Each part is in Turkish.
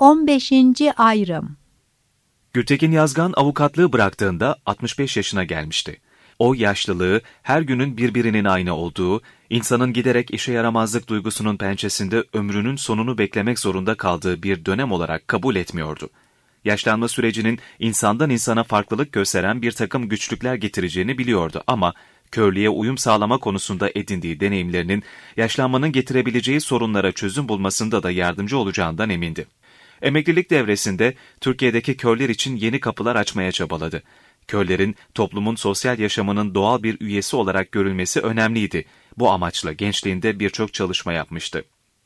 15. ayrım. Gültekin Yazgan avukatlığı bıraktığında 65 yaşına gelmişti. O yaşlılığı her günün birbirinin aynı olduğu, insanın giderek işe yaramazlık duygusunun pençesinde ömrünün sonunu beklemek zorunda kaldığı bir dönem olarak kabul etmiyordu. Yaşlanma sürecinin insandan insana farklılık gösteren bir takım güçlükler getireceğini biliyordu ama körlüğe uyum sağlama konusunda edindiği deneyimlerinin yaşlanmanın getirebileceği sorunlara çözüm bulmasında da yardımcı olacağından emindi. Emeklilik devresinde Türkiye'deki körler için yeni kapılar açmaya çabaladı. Körlerin toplumun sosyal yaşamının doğal bir üyesi olarak görülmesi önemliydi. Bu amaçla gençliğinde birçok çalışma yapmıştı.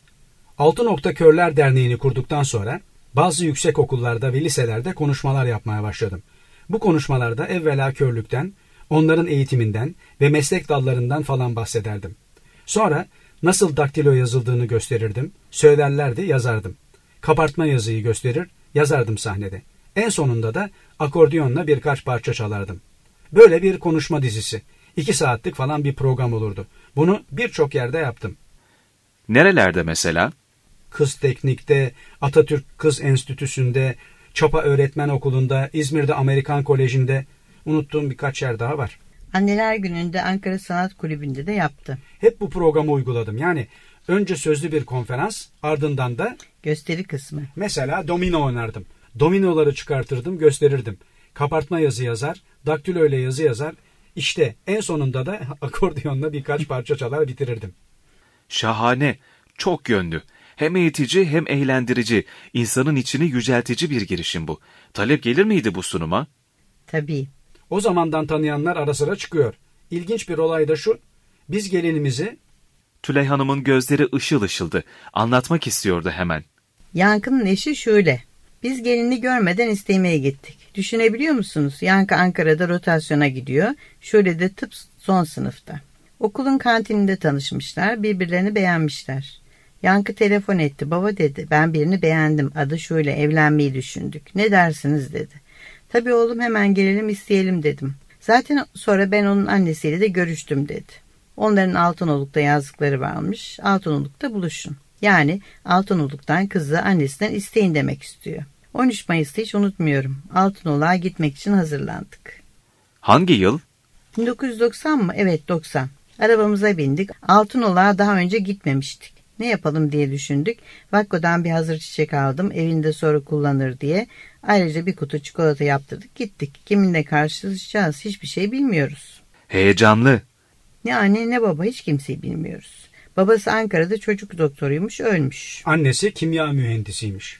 Altı Nokta Körler Derneği'ni kurduktan sonra bazı yüksek okullarda ve liselerde konuşmalar yapmaya başladım. Bu konuşmalarda evvela körlükten, onların eğitiminden ve meslek dallarından falan bahsederdim. Sonra nasıl daktilo yazıldığını gösterirdim, söylerlerdi, yazardım. Kabartma yazıyı gösterir, yazardım sahnede. En sonunda da akordiyonla birkaç parça çalardım. Böyle bir konuşma dizisi. 2 saatlik falan bir program olurdu. Bunu birçok yerde yaptım. Nerelerde mesela? Kız Teknik'te, Atatürk Kız Enstitüsü'nde, Çapa Öğretmen Okulu'nda, İzmir'de Amerikan Koleji'nde, unuttuğum birkaç yer daha var. Anneler Günü'nde Ankara Sanat Kulübü'nde de yaptı. Hep bu programı uyguladım. Yani önce sözlü bir konferans, ardından da gösteri kısmı. Mesela domino oynardım. Dominoları çıkartırdım, gösterirdim. Kabartma yazı yazar, daktilo ile yazı yazar. İşte en sonunda da akordiyonla birkaç parça çalar bitirirdim. Şahane, çok yönlü. Hem eğitici hem eğlendirici, insanın içini yüceltici bir girişim bu. Talep gelir miydi bu sunuma? Tabii. O zamandan tanıyanlar ara sıra çıkıyor. İlginç bir olay da şu, biz gelinimizi... Tülay Hanım'ın gözleri ışıl ışıldı. Anlatmak istiyordu hemen. Yankı'nın eşi şöyle. Biz gelini görmeden istemeye gittik. Düşünebiliyor musunuz? Yankı Ankara'da rotasyona gidiyor. Şöyle de tıp son sınıfta. Okulun kantininde tanışmışlar. Birbirlerini beğenmişler. Yankı telefon etti. Baba dedi, ben birini beğendim. Adı şöyle, evlenmeyi düşündük. Ne dersiniz dedi. Tabii oğlum, hemen gelelim isteyelim dedim. Zaten sonra ben onun annesiyle de görüştüm dedi. Onların Altınoluk'ta yazdıkları varmış. Altınoluk'ta buluşun. Yani Altınoluk'tan kızı annesinden isteyin demek istiyor. 13 Mayıs'ta hiç unutmuyorum. Altınoluk'a gitmek için hazırlandık. Hangi yıl? 1990 mı? Evet, 90. Arabamıza bindik. Altınoluk'a daha önce gitmemiştik. Ne yapalım diye düşündük. Vakko'dan bir hazır çiçek aldım. Evinde sonra kullanır diye. Ayrıca bir kutu çikolata yaptırdık. Gittik. Kiminle karşılaşacağız hiçbir şey bilmiyoruz. Heyecanlı. Ne anne ne baba, hiç kimseyi bilmiyoruz. Babası Ankara'da çocuk doktoruymuş, ölmüş. Annesi kimya mühendisiymiş.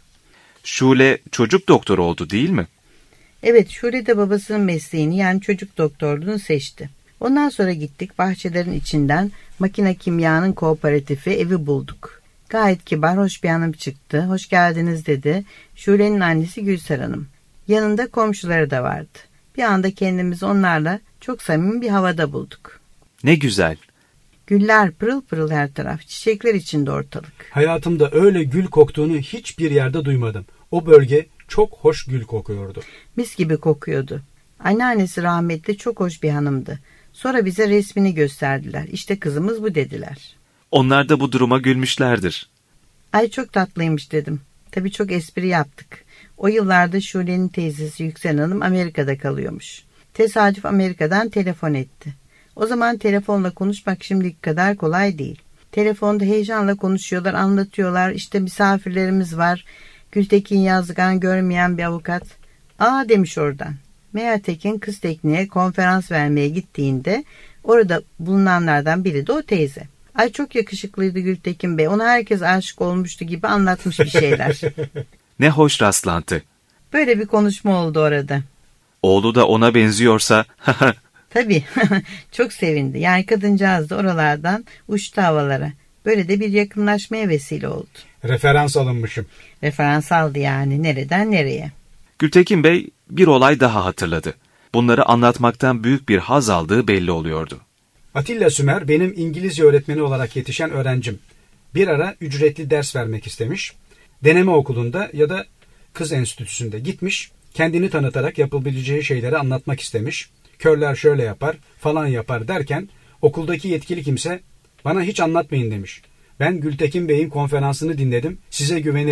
Şule çocuk doktoru oldu değil mi? Evet, Şule de babasının mesleğini, yani çocuk doktorluğunu seçti. Ondan sonra gittik, bahçelerin içinden makine kimyanın kooperatifi evi bulduk. Gayet kibar, hoş bir hanım çıktı. Hoş geldiniz dedi. Şule'nin annesi Gülser Hanım. Yanında komşuları da vardı. Bir anda kendimizi onlarla çok samimi bir havada bulduk. Ne güzel. Güller pırıl pırıl her taraf. Çiçekler içinde ortalık. Hayatımda öyle gül koktuğunu hiçbir yerde duymadım. O bölge çok hoş gül kokuyordu. Mis gibi kokuyordu. Anneannesi rahmetli çok hoş bir hanımdı. Sonra bize resmini gösterdiler. İşte kızımız bu dediler. Onlar da bu duruma gülmüşlerdir. Ay çok tatlıymış dedim. Tabii çok espri yaptık. O yıllarda Şule'nin teyzesi Yüksel Hanım Amerika'da kalıyormuş. Tesadüf Amerika'dan telefon etti. O zaman telefonla konuşmak şimdiki kadar kolay değil. Telefonda heyecanla konuşuyorlar, anlatıyorlar. İşte misafirlerimiz var. Gültekin Yazgan görmeyen bir avukat. Aa demiş oradan. Meğer Tekin Kız Tekniğe konferans vermeye gittiğinde orada bulunanlardan biri de o teyze. Ay çok yakışıklıydı Gültekin Bey. Ona herkes aşık olmuştu gibi anlatmış bir şeyler. Ne hoş rastlantı. Böyle bir konuşma oldu orada. Oğlu da ona benziyorsa... Tabii. Çok sevindi. Yani kadıncağız da oralardan uçtu havalara. Böyle de bir yakınlaşmaya vesile oldu. Referans alınmışım. Referans aldı yani. Nereden nereye? Gültekin Bey bir olay daha hatırladı. Bunları anlatmaktan büyük bir haz aldığı belli oluyordu. Atilla Sümer benim İngilizce öğretmeni olarak yetişen öğrencim. Bir ara ücretli ders vermek istemiş. Deneme okulunda ya da kız enstitüsünde gitmiş. Kendini tanıtarak yapabileceği şeyleri anlatmak istemiş. Körler şöyle yapar, falan yapar derken okuldaki yetkili kimse bana hiç anlatmayın demiş. Ben Gültekin Bey'in konferansını dinledim, size güvenirim.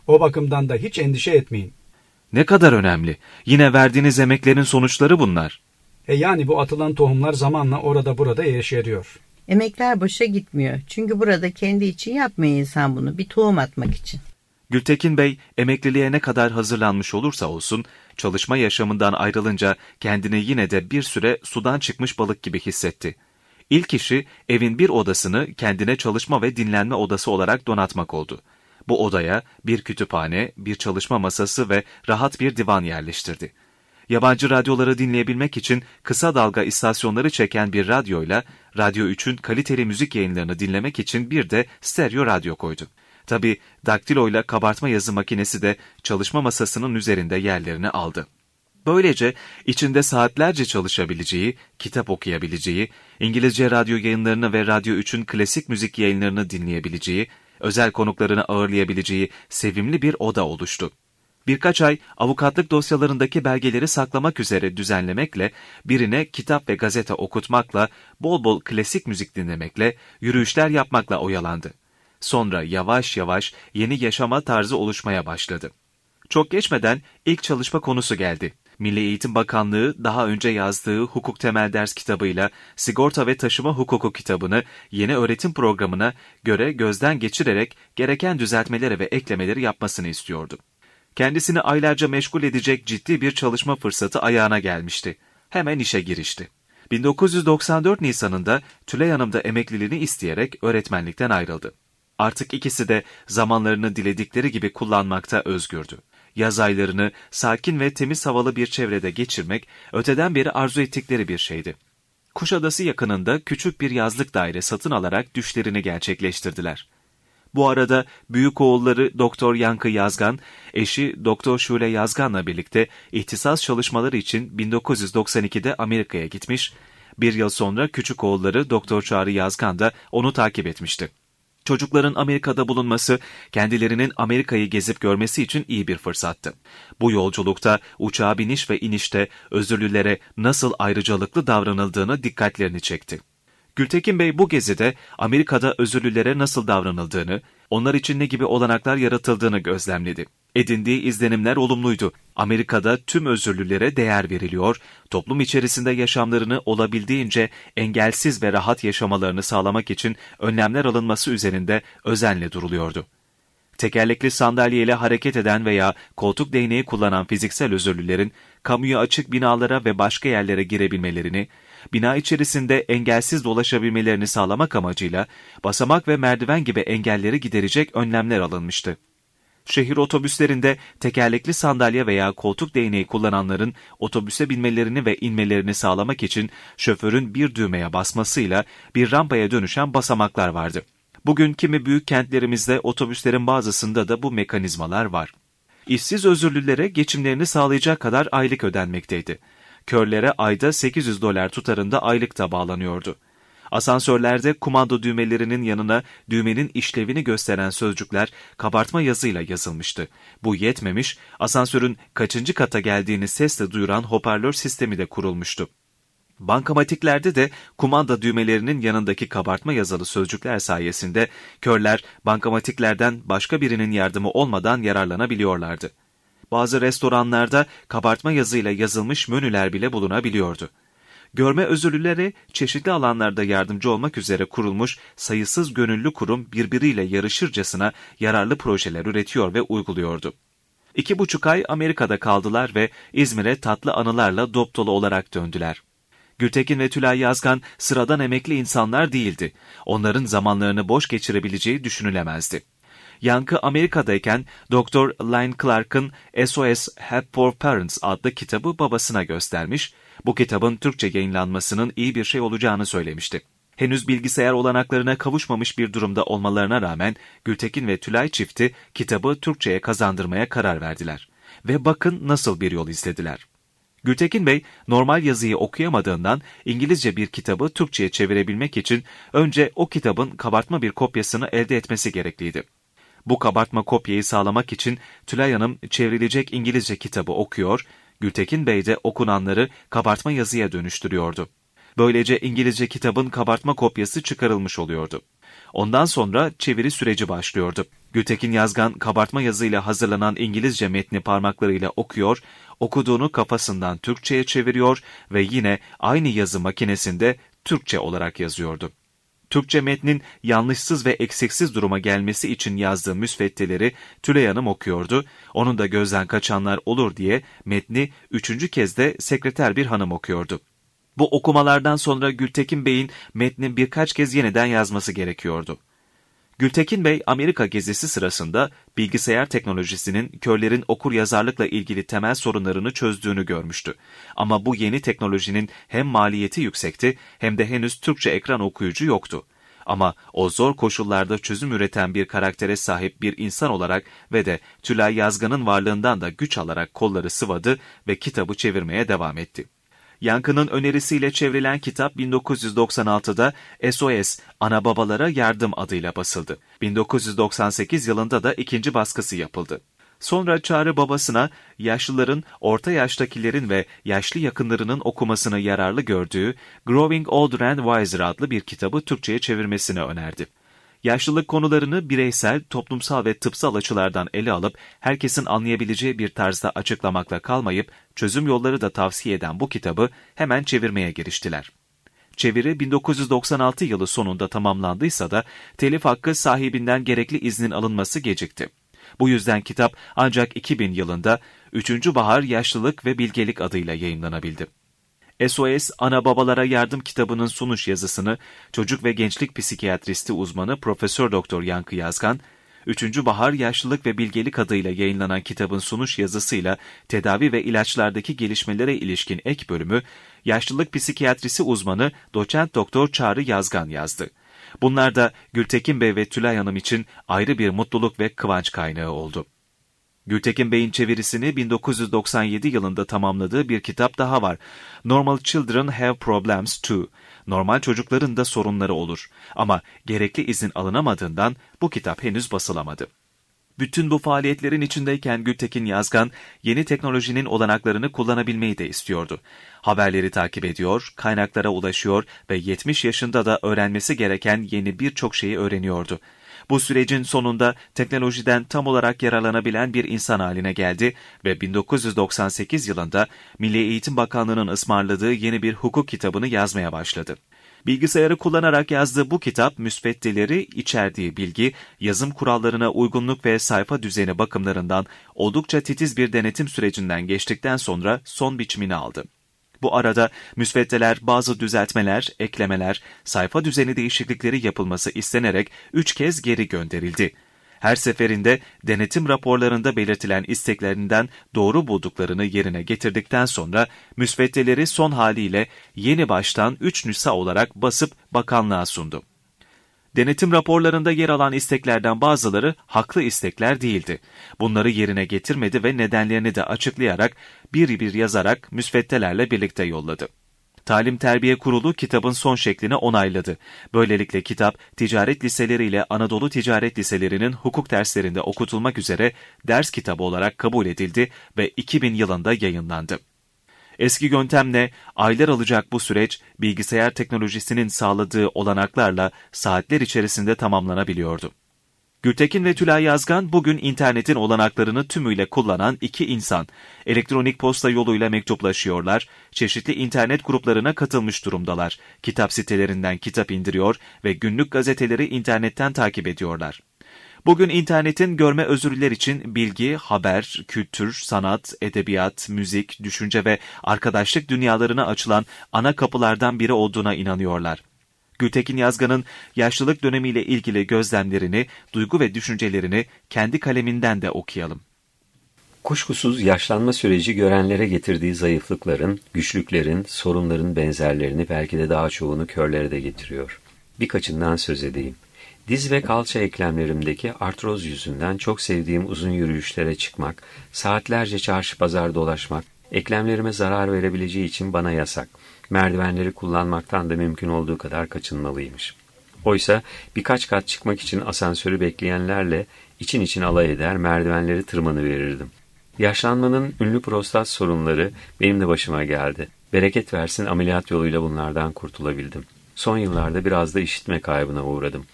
O bakımdan da hiç endişe etmeyin. Ne kadar önemli. Yine verdiğiniz emeklerin sonuçları bunlar. Yani bu atılan tohumlar zamanla orada burada yeşeriyor. Emekler boşa gitmiyor. Çünkü burada kendi için yapmıyor insan bunu. Bir tohum atmak için. Gültekin Bey, emekliliğe ne kadar hazırlanmış olursa olsun, çalışma yaşamından ayrılınca kendini yine de bir süre sudan çıkmış balık gibi hissetti. İlk işi evin bir odasını kendine çalışma ve dinlenme odası olarak donatmak oldu. Bu odaya bir kütüphane, bir çalışma masası ve rahat bir divan yerleştirdi. Yabancı radyoları dinleyebilmek için kısa dalga istasyonları çeken bir radyoyla Radyo 3'ün kaliteli müzik yayınlarını dinlemek için bir de stereo radyo koydu. Tabii daktiloyla kabartma yazı makinesi de çalışma masasının üzerinde yerlerini aldı. Böylece içinde saatlerce çalışabileceği, kitap okuyabileceği, İngilizce radyo yayınlarını ve Radyo 3'ün klasik müzik yayınlarını dinleyebileceği, özel konuklarını ağırlayabileceği sevimli bir oda oluştu. Birkaç ay avukatlık dosyalarındaki belgeleri saklamak üzere düzenlemekle, birine kitap ve gazete okutmakla, bol bol klasik müzik dinlemekle, yürüyüşler yapmakla oyalandı. Sonra yavaş yavaş yeni yaşama tarzı oluşmaya başladı. Çok geçmeden ilk çalışma konusu geldi. Milli Eğitim Bakanlığı daha önce yazdığı hukuk temel ders kitabıyla sigorta ve taşıma hukuku kitabını yeni öğretim programına göre gözden geçirerek gereken düzeltmeleri ve eklemeleri yapmasını istiyordu. Kendisini aylarca meşgul edecek ciddi bir çalışma fırsatı ayağına gelmişti. Hemen işe girişti. 1994 Nisan'ında Tülay Hanım da emekliliğini isteyerek öğretmenlikten ayrıldı. Artık ikisi de zamanlarını diledikleri gibi kullanmakta özgürdü. Yaz aylarını sakin ve temiz havalı bir çevrede geçirmek öteden beri arzu ettikleri bir şeydi. Kuşadası yakınında küçük bir yazlık daire satın alarak düşlerini gerçekleştirdiler. Bu arada büyük oğulları Doktor Yankı Yazgan, eşi Doktor Şule Yazgan'la birlikte ihtisas çalışmaları için 1992'de Amerika'ya gitmiş, bir yıl sonra küçük oğulları Doktor Çağrı Yazgan da onu takip etmişti. Çocukların Amerika'da bulunması, kendilerinin Amerika'yı gezip görmesi için iyi bir fırsattı. Bu yolculukta uçağa biniş ve inişte özürlülere nasıl ayrıcalıklı davranıldığını dikkatlerini çekti. Gültekin Bey bu gezide Amerika'da özürlülere nasıl davranıldığını, onlar için ne gibi olanaklar yaratıldığını gözlemledi. Edindiği izlenimler olumluydu. Amerika'da tüm özürlülere değer veriliyor, toplum içerisinde yaşamlarını olabildiğince engelsiz ve rahat yaşamalarını sağlamak için önlemler alınması üzerinde özenle duruluyordu. Tekerlekli sandalyeyle hareket eden veya koltuk değneği kullanan fiziksel özürlülerin kamuya açık binalara ve başka yerlere girebilmelerini, bina içerisinde engelsiz dolaşabilmelerini sağlamak amacıyla basamak ve merdiven gibi engelleri giderecek önlemler alınmıştı. Şehir otobüslerinde tekerlekli sandalye veya koltuk değneği kullananların otobüse binmelerini ve inmelerini sağlamak için şoförün bir düğmeye basmasıyla bir rampaya dönüşen basamaklar vardı. Bugün kimi büyük kentlerimizde otobüslerin bazısında da bu mekanizmalar var. İşsiz özürlülere geçimlerini sağlayacak kadar aylık ödenmekteydi. Körlere ayda $800 tutarında aylık da bağlanıyordu. Asansörlerde kumanda düğmelerinin yanına düğmenin işlevini gösteren sözcükler kabartma yazıyla yazılmıştı. Bu yetmemiş, asansörün kaçıncı kata geldiğini sesle duyuran hoparlör sistemi de kurulmuştu. Bankamatiklerde de kumanda düğmelerinin yanındaki kabartma yazılı sözcükler sayesinde körler bankamatiklerden başka birinin yardımı olmadan yararlanabiliyorlardı. Bazı restoranlarda kabartma yazıyla yazılmış menüler bile bulunabiliyordu. Görme özürlülere çeşitli alanlarda yardımcı olmak üzere kurulmuş sayısız gönüllü kurum birbiriyle yarışırcasına yararlı projeler üretiyor ve uyguluyordu. 2,5 ay Amerika'da kaldılar ve İzmir'e tatlı anılarla dopdolu olarak döndüler. Gültekin ve Tülay Yazgan sıradan emekli insanlar değildi. Onların zamanlarını boş geçirebileceği düşünülemezdi. Yankı Amerika'dayken Dr. Lynn Clark'ın SOS Help for Parents adlı kitabı babasına göstermiş, bu kitabın Türkçe yayınlanmasının iyi bir şey olacağını söylemişti. Henüz bilgisayar olanaklarına kavuşmamış bir durumda olmalarına rağmen Gültekin ve Tülay çifti kitabı Türkçe'ye kazandırmaya karar verdiler. Ve bakın nasıl bir yol izlediler. Gültekin Bey normal yazıyı okuyamadığından İngilizce bir kitabı Türkçe'ye çevirebilmek için önce o kitabın kabartma bir kopyasını elde etmesi gerekliydi. Bu kabartma kopyayı sağlamak için Tülay Hanım çevrilecek İngilizce kitabı okuyor, Gültekin Bey de okunanları kabartma yazıya dönüştürüyordu. Böylece İngilizce kitabın kabartma kopyası çıkarılmış oluyordu. Ondan sonra çeviri süreci başlıyordu. Gültekin Yazgan kabartma yazıyla hazırlanan İngilizce metni parmaklarıyla okuyor, okuduğunu kafasından Türkçe'ye çeviriyor ve yine aynı yazı makinesinde Türkçe olarak yazıyordu. Türkçe metnin yanlışsız ve eksiksiz duruma gelmesi için yazdığı müsveddeleri Tülay Hanım okuyordu. Onun da gözden kaçanlar olur diye metni 3. kez de sekreter bir hanım okuyordu. Bu okumalardan sonra Gültekin Bey'in metni birkaç kez yeniden yazması gerekiyordu. Gültekin Bey, Amerika gezisi sırasında bilgisayar teknolojisinin körlerin okuryazarlıkla ilgili temel sorunlarını çözdüğünü görmüştü. Ama bu yeni teknolojinin hem maliyeti yüksekti hem de henüz Türkçe ekran okuyucu yoktu. Ama o zor koşullarda çözüm üreten bir karaktere sahip bir insan olarak ve de Tülay Yazgan'ın varlığından da güç alarak kolları sıvadı ve kitabı çevirmeye devam etti. Yankı'nın önerisiyle çevrilen kitap 1996'da SOS, Ana Babalara Yardım adıyla basıldı. 1998 yılında da ikinci baskısı yapıldı. Sonra Çağrı babasına yaşlıların, orta yaştakilerin ve yaşlı yakınlarının okumasını yararlı gördüğü Growing Older and Wiser adlı bir kitabı Türkçe'ye çevirmesini önerdi. Yaşlılık konularını bireysel, toplumsal ve tıpsal açılardan ele alıp herkesin anlayabileceği bir tarzda açıklamakla kalmayıp çözüm yolları da tavsiye eden bu kitabı hemen çevirmeye giriştiler. Çeviri 1996 yılı sonunda tamamlandıysa da telif hakkı sahibinden gerekli iznin alınması gecikti. Bu yüzden kitap ancak 2000 yılında 3. Bahar Yaşlılık ve Bilgelik adıyla yayımlanabildi. SOS, Ana Babalara Yardım kitabının sunuş yazısını çocuk ve gençlik psikiyatristi uzmanı Profesör Doktor Yankı Yazgan, 3. Bahar Yaşlılık ve Bilgelik adıyla yayınlanan kitabın sunuş yazısıyla tedavi ve ilaçlardaki gelişmelere ilişkin ek bölümü yaşlılık psikiyatrisi uzmanı Doçent Doktor Çağrı Yazgan yazdı. Bunlar da Gültekin Bey ve Tülay Hanım için ayrı bir mutluluk ve kıvanç kaynağı oldu. Gültekin Bey'in çevirisini 1997 yılında tamamladığı bir kitap daha var. Normal Children Have Problems Too. Normal çocukların da sorunları olur. Ama gerekli izin alınamadığından bu kitap henüz basılamadı. Bütün bu faaliyetlerin içindeyken Gültekin Yazgan, yeni teknolojinin olanaklarını kullanabilmeyi de istiyordu. Haberleri takip ediyor, kaynaklara ulaşıyor ve 70 yaşında da öğrenmesi gereken yeni birçok şeyi öğreniyordu. Bu sürecin sonunda teknolojiden tam olarak yararlanabilen bir insan haline geldi ve 1998 yılında Milli Eğitim Bakanlığı'nın ısmarladığı yeni bir hukuk kitabını yazmaya başladı. Bilgisayarı kullanarak yazdığı bu kitap, müsveddeleri, içerdiği bilgi, yazım kurallarına uygunluk ve sayfa düzeni bakımlarından oldukça titiz bir denetim sürecinden geçtikten sonra son biçimini aldı. Bu arada müsveddeler, bazı düzeltmeler, eklemeler, sayfa düzeni değişiklikleri yapılması istenerek 3 kez geri gönderildi. Her seferinde denetim raporlarında belirtilen isteklerinden doğru bulduklarını yerine getirdikten sonra müsveddeleri son haliyle yeni baştan 3 nüsha olarak basıp bakanlığa sundu. Denetim raporlarında yer alan isteklerden bazıları haklı istekler değildi. Bunları yerine getirmedi ve nedenlerini de açıklayarak bir bir yazarak müsveddelerle birlikte yolladı. Talim Terbiye Kurulu kitabın son şeklini onayladı. Böylelikle kitap ticaret liseleri ile Anadolu Ticaret Liselerinin hukuk derslerinde okutulmak üzere ders kitabı olarak kabul edildi ve 2000 yılında yayınlandı. Eski yöntemle aylar alacak bu süreç bilgisayar teknolojisinin sağladığı olanaklarla saatler içerisinde tamamlanabiliyordu. Gültekin ve Tülay Yazgan bugün internetin olanaklarını tümüyle kullanan iki insan. Elektronik posta yoluyla mektuplaşıyorlar, çeşitli internet gruplarına katılmış durumdalar. Kitap sitelerinden kitap indiriyor ve günlük gazeteleri internetten takip ediyorlar. Bugün internetin görme özürlüler için bilgi, haber, kültür, sanat, edebiyat, müzik, düşünce ve arkadaşlık dünyalarına açılan ana kapılardan biri olduğuna inanıyorlar. Gültekin Yazgan'ın yaşlılık dönemiyle ilgili gözlemlerini, duygu ve düşüncelerini kendi kaleminden de okuyalım. Kuşkusuz yaşlanma süreci görenlere getirdiği zayıflıkların, güçlüklerin, sorunların benzerlerini belki de daha çoğunu körlere de getiriyor. Birkaçından söz edeyim. Diz ve kalça eklemlerimdeki artroz yüzünden çok sevdiğim uzun yürüyüşlere çıkmak, saatlerce çarşı pazar dolaşmak, eklemlerime zarar verebileceği için bana yasak. Merdivenleri kullanmaktan da mümkün olduğu kadar kaçınmalıymış. Oysa birkaç kat çıkmak için asansörü bekleyenlerle için için alay eder, merdivenleri tırmanıverirdim. Yaşlanmanın ünlü prostat sorunları benim de başıma geldi. Bereket versin ameliyat yoluyla bunlardan kurtulabildim. Son yıllarda biraz da işitme kaybına uğradım.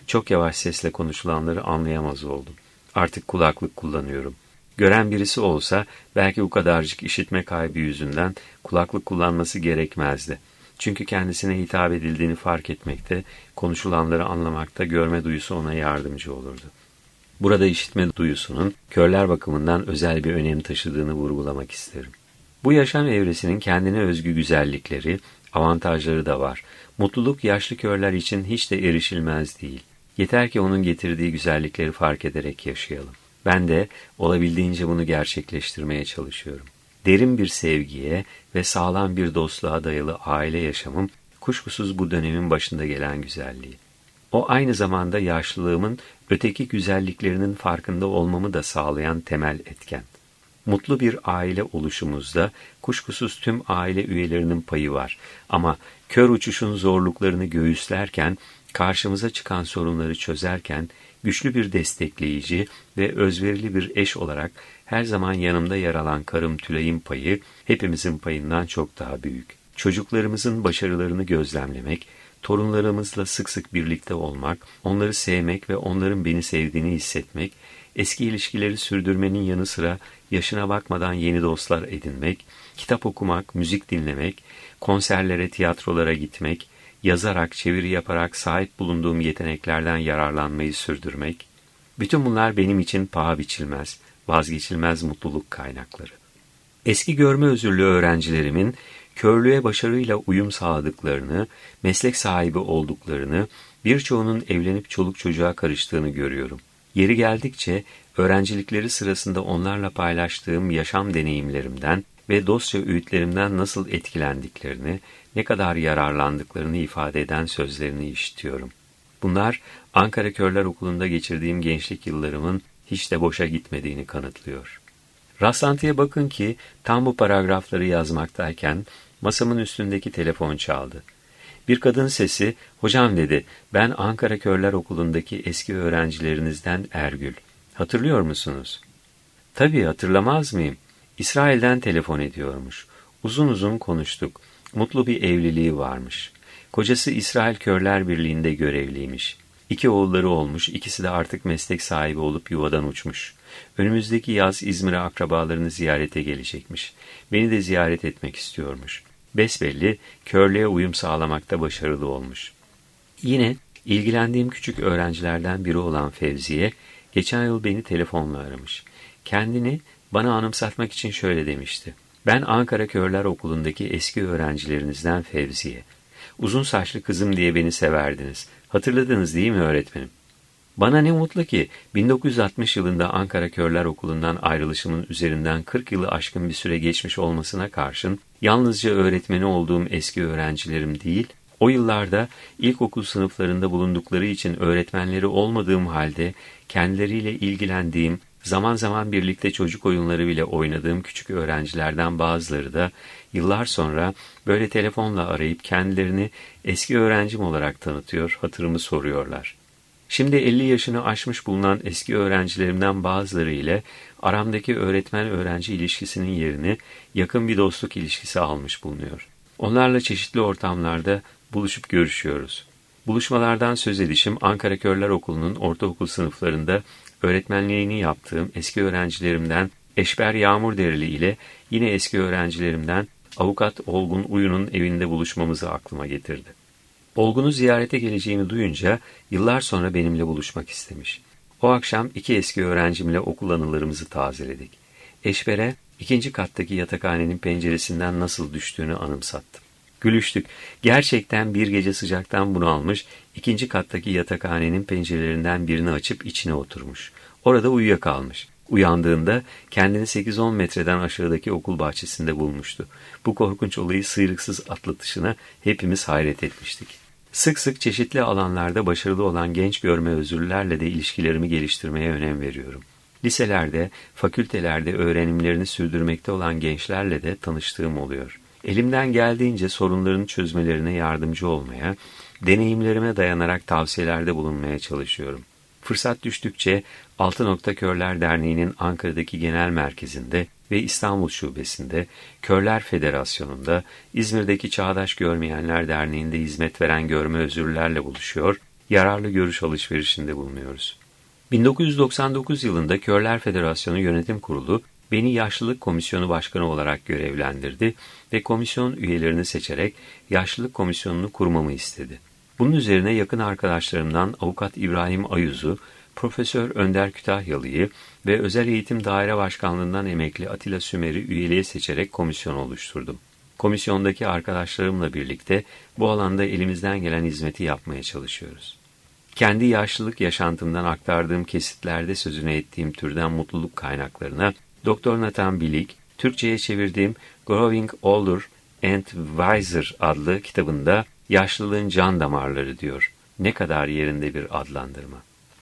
çok yavaş sesle konuşulanları anlayamaz oldum. Artık kulaklık kullanıyorum. Gören birisi olsa belki bu kadarcık işitme kaybı yüzünden kulaklık kullanması gerekmezdi. Çünkü kendisine hitap edildiğini fark etmekte, konuşulanları anlamakta görme duyusu ona yardımcı olurdu. Burada işitme duyusunun körler bakımından özel bir önem taşıdığını vurgulamak isterim. Bu yaşam evresinin kendine özgü güzellikleri, avantajları da var. Mutluluk yaşlı körler için hiç de erişilmez değil. Yeter ki onun getirdiği güzellikleri fark ederek yaşayalım. Ben de olabildiğince bunu gerçekleştirmeye çalışıyorum. Derin bir sevgiye ve sağlam bir dostluğa dayalı aile yaşamım kuşkusuz bu dönemin başında gelen güzelliği. O aynı zamanda yaşlılığımın öteki güzelliklerinin farkında olmamı da sağlayan temel etken. Mutlu bir aile oluşumuzda kuşkusuz tüm aile üyelerinin payı var. Ama kör uçuşun zorluklarını göğüslerken, karşımıza çıkan sorunları çözerken, güçlü bir destekleyici ve özverili bir eş olarak her zaman yanımda yer alan karım Tülay'ın payı hepimizin payından çok daha büyük. Çocuklarımızın başarılarını gözlemlemek, torunlarımızla sık sık birlikte olmak, onları sevmek ve onların beni sevdiğini hissetmek, eski ilişkileri sürdürmenin yanı sıra yaşına bakmadan yeni dostlar edinmek, kitap okumak, müzik dinlemek, konserlere, tiyatrolara gitmek, yazarak, çeviri yaparak sahip bulunduğum yeteneklerden yararlanmayı sürdürmek, bütün bunlar benim için paha biçilmez, vazgeçilmez mutluluk kaynakları. Eski görme özürlü öğrencilerimin körlüğe başarıyla uyum sağladıklarını, meslek sahibi olduklarını, birçoğunun evlenip çoluk çocuğa karıştığını görüyorum. Yeri geldikçe öğrencilikleri sırasında onlarla paylaştığım yaşam deneyimlerimden ve dostça öğütlerimden nasıl etkilendiklerini, ne kadar yararlandıklarını ifade eden sözlerini işitiyorum. Bunlar Ankara Körler Okulu'nda geçirdiğim gençlik yıllarımın hiç de boşa gitmediğini kanıtlıyor. Rastlantıya bakın ki tam bu paragrafları yazmaktayken masamın üstündeki telefon çaldı. Bir kadın sesi, "Hocam," dedi, "ben Ankara Körler Okulu'ndaki eski öğrencilerinizden Ergül. Hatırlıyor musunuz?" "Tabii, hatırlamaz mıyım?" İsrail'den telefon ediyormuş. Uzun uzun konuştuk. Mutlu bir evliliği varmış. Kocası İsrail Körler Birliği'nde görevliymiş. 2 oğulları olmuş, ikisi de artık meslek sahibi olup yuvadan uçmuş. Önümüzdeki yaz İzmir'e akrabalarını ziyarete gelecekmiş. Beni de ziyaret etmek istiyormuş. Besbelli körlüğe uyum sağlamakta başarılı olmuş. Yine ilgilendiğim küçük öğrencilerden biri olan Fevziye, geçen yıl beni telefonla aramış. Kendini bana anımsatmak için şöyle demişti: "Ben Ankara Körler Okulu'ndaki eski öğrencilerinizden Fevziye. Uzun saçlı kızım diye beni severdiniz. Hatırladınız değil mi öğretmenim? Bana ne mutlu ki 1960 yılında Ankara Körler Okulu'ndan ayrılışımın üzerinden 40 yılı aşkın bir süre geçmiş olmasına karşın yalnızca öğretmeni olduğum eski öğrencilerim değil, o yıllarda ilkokul sınıflarında bulundukları için öğretmenleri olmadığım halde kendileriyle ilgilendiğim, zaman zaman birlikte çocuk oyunları bile oynadığım küçük öğrencilerden bazıları da yıllar sonra böyle telefonla arayıp kendilerini eski öğrencim olarak tanıtıyor, hatırımı soruyorlar. Şimdi 50 yaşını aşmış bulunan eski öğrencilerimden bazıları ile aramdaki öğretmen-öğrenci ilişkisinin yerini yakın bir dostluk ilişkisi almış bulunuyor. Onlarla çeşitli ortamlarda buluşup görüşüyoruz. Buluşmalardan söz edişim Ankara Körler Okulu'nun ortaokul sınıflarında öğretmenliğini yaptığım eski öğrencilerimden Eşber Yağmurdereli ile yine eski öğrencilerimden Avukat Olgun Uyun'un evinde buluşmamızı aklıma getirdi. Olgun'u ziyarete geleceğimi duyunca yıllar sonra benimle buluşmak istemiş. O akşam 2 eski öğrencimle okul anılarımızı tazeledik. Eşber'e 2. kattaki yatakhanenin penceresinden nasıl düştüğünü anımsattım. Gülüştük. Gerçekten bir gece sıcaktan bunalmış, 2. kattaki yatakhanenin pencerelerinden birini açıp içine oturmuş. Orada uyuyakalmış. Uyandığında kendini 8-10 metreden aşağıdaki okul bahçesinde bulmuştu. Bu korkunç olayı sıyrıksız atlatışına hepimiz hayret etmiştik. Sık sık çeşitli alanlarda başarılı olan genç görme özürlülerle de ilişkilerimi geliştirmeye önem veriyorum. Liselerde, fakültelerde öğrenimlerini sürdürmekte olan gençlerle de tanıştığım oluyor. Elimden geldiğince sorunlarını çözmelerine yardımcı olmaya, deneyimlerime dayanarak tavsiyelerde bulunmaya çalışıyorum. Fırsat düştükçe Altı Nokta Körler Derneği'nin Ankara'daki genel merkezinde ve İstanbul Şubesi'nde, Körler Federasyonu'nda, İzmir'deki Çağdaş Görmeyenler Derneği'nde hizmet veren görme özürlülerle buluşuyor, yararlı görüş alışverişinde bulunuyoruz. 1999 yılında Körler Federasyonu Yönetim Kurulu beni Yaşlılık Komisyonu Başkanı olarak görevlendirdi ve komisyon üyelerini seçerek Yaşlılık Komisyonu'nu kurmamı istedi. Bunun üzerine yakın arkadaşlarımdan Avukat İbrahim Ayuz'u, Profesör Önder Kütahyalı'yı ve Özel Eğitim Daire Başkanlığından emekli Atilla Sümer'i üyeliğe seçerek komisyon oluşturdum. Komisyondaki arkadaşlarımla birlikte bu alanda elimizden gelen hizmeti yapmaya çalışıyoruz. Kendi yaşlılık yaşantımdan aktardığım kesitlerde sözünü ettiğim türden mutluluk kaynaklarına Dr. Nathan Billig, Türkçe'ye çevirdiğim Growing Older and Wiser adlı kitabında yaşlılığın can damarları diyor. Ne kadar yerinde bir adlandırma.